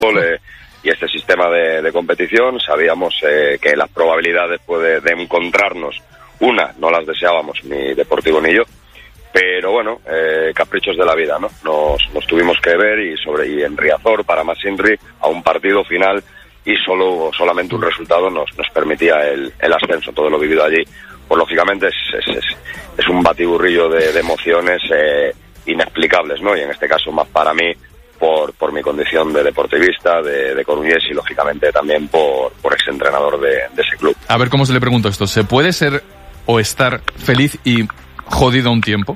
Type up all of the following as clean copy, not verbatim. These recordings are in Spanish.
y este sistema de competición. Sabíamos que las probabilidades de encontrarnos, no las deseábamos ni Deportivo ni yo, pero bueno, caprichos de la vida, ¿no? Nos tuvimos que ver y en Riazor, para más Inri, a un partido final, y solamente un resultado nos permitía el ascenso. Todo lo vivido allí, pues lógicamente es un batiburrillo de emociones inexplicables, ¿no? Y en este caso más para mí, por mi condición de deportivista, de coruñés, y lógicamente también por exentrenador de ese club. A ver, ¿cómo se le pregunto esto? ¿Se puede ser o estar feliz y jodido a un tiempo?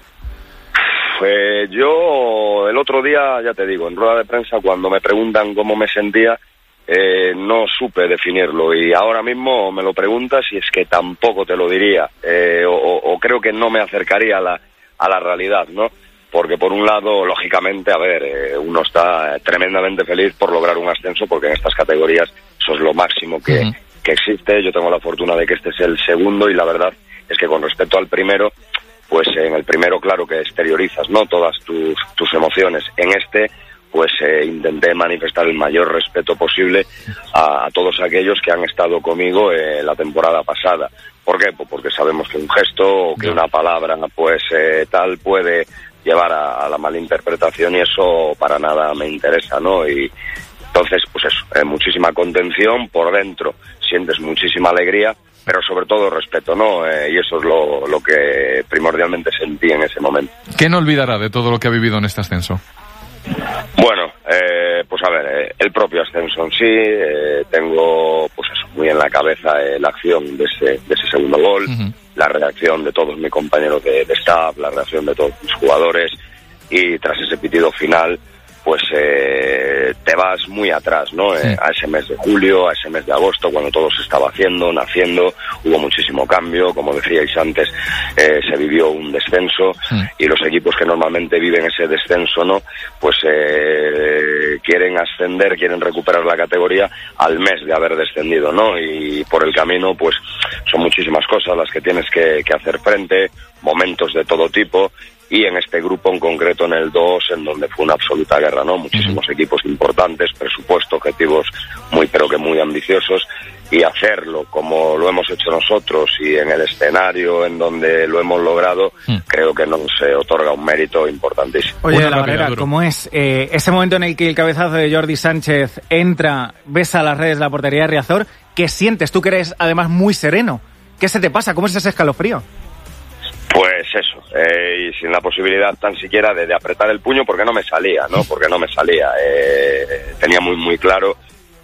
Yo el otro día, ya te digo, en rueda de prensa, cuando me preguntan cómo me sentía, no supe definirlo, y ahora mismo me lo preguntas y es que tampoco te lo diría, o creo que no me acercaría a la realidad, ¿no? Porque por un lado, lógicamente, uno está tremendamente feliz por lograr un ascenso, porque en estas categorías eso es lo máximo que existe. Yo tengo la fortuna de que este es el segundo, y la verdad es que con respecto al primero, pues en el primero claro que exteriorizas, ¿no?, todas tus emociones. En este, pues intenté manifestar el mayor respeto posible a todos aquellos que han estado conmigo la temporada pasada. ¿Por qué? Pues porque sabemos que un gesto o que una palabra, pues tal, puede llevar a la malinterpretación, y eso para nada me interesa, ¿no? Y entonces, pues eso, muchísima contención por dentro, sientes muchísima alegría, pero sobre todo respeto, ¿no? Y eso es lo que primordialmente sentí en ese momento. ¿Qué no olvidará de todo lo que ha vivido en este ascenso? Bueno, pues a ver, el propio ascenso en sí, tengo pues eso muy en la cabeza, la acción de ese segundo gol, la reacción de todos mis compañeros de staff, la reacción de todos mis jugadores, y tras ese pitido final, pues te vas muy atrás, ¿no? Sí. A ese mes de julio, a ese mes de agosto, cuando todo se estaba naciendo, hubo muchísimo cambio, como decíais antes, se vivió un descenso, y los equipos que normalmente viven ese descenso, ¿no?, pues quieren ascender, quieren recuperar la categoría al mes de haber descendido, ¿no? Y por el camino, pues son muchísimas cosas las que tienes que hacer frente, momentos de todo tipo. Y en este grupo en concreto, en el 2, en donde fue una absoluta guerra, ¿no? Muchísimos equipos importantes, presupuesto, objetivos pero que muy ambiciosos, y hacerlo como lo hemos hecho nosotros y en el escenario en donde lo hemos logrado, creo que nos otorga un mérito importantísimo. Oye, de la manera, ¿cómo es ese momento en el que el cabezazo de Jordi Sánchez entra, ves a las redes de la portería de Riazor? ¿Qué sientes? Tú que eres además muy sereno. ¿Qué se te pasa? ¿Cómo es ese escalofrío? Pues eso, y sin la posibilidad tan siquiera de apretar el puño, porque no me salía, ¿no? Porque no me salía. Tenía muy, muy claro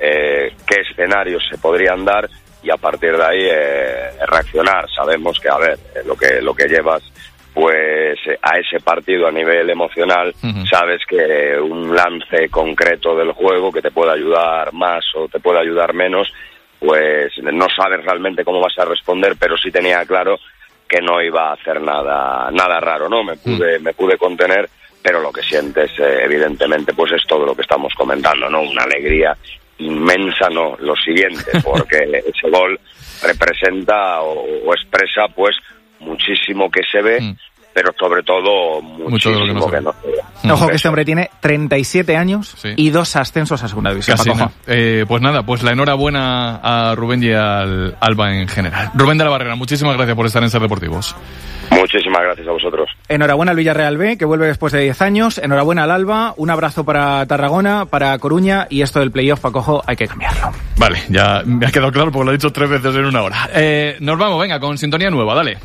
qué escenarios se podrían dar, y a partir de ahí reaccionar. Sabemos que, lo que llevas, pues a ese partido a nivel emocional, sabes que un lance concreto del juego que te puede ayudar más o te puede ayudar menos, pues no sabes realmente cómo vas a responder, pero sí tenía claro que no iba a hacer nada raro, ¿no? Me pude contener, pero lo que sientes, evidentemente, pues es todo lo que estamos comentando, ¿no? Una alegría inmensa, ¿no? Lo siguiente, porque ese gol representa o expresa, pues, muchísimo que se ve, pero sobre todo muchísimo que no se ve. Ojo que este hombre tiene 37 años y 2 ascensos a segunda división. Casi, ¿no? Pues nada, pues la enhorabuena a Rubén y al Alba en general. Rubén de la Barrera, muchísimas gracias por estar en Ser Deportivos. Muchísimas gracias a vosotros. Enhorabuena al Villarreal B, que vuelve después de 10 años. Enhorabuena al Alba. Un abrazo para Tarragona, para Coruña, y esto del playoff, Pacojo, hay que cambiarlo. Vale, ya me ha quedado claro porque lo he dicho 3 veces en una hora. Nos vamos, venga, con sintonía nueva, dale.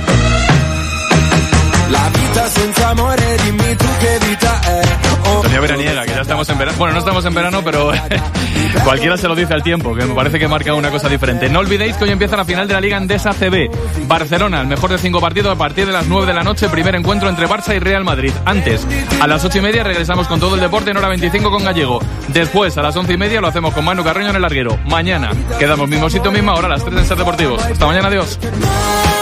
La vita senza amore, dimmi tu che vita è. Sintonía veraniega, que ya estamos en verano. Bueno, no estamos en verano, pero cualquiera se lo dice al tiempo, que me parece que marca una cosa diferente. No olvidéis que hoy empieza la final de la Liga Endesa CB. Barcelona, el mejor de 5 partidos a partir de las 9 de la noche. Primer encuentro entre Barça y Real Madrid. Antes, a las 8:30 regresamos con todo el deporte en hora 25 con Gallego. Después, a las 11:30 lo hacemos con Manu Carreño en el larguero. Mañana quedamos mismo sitio, misma hora, a las 3 en Ser Deportivos. Hasta mañana, adiós.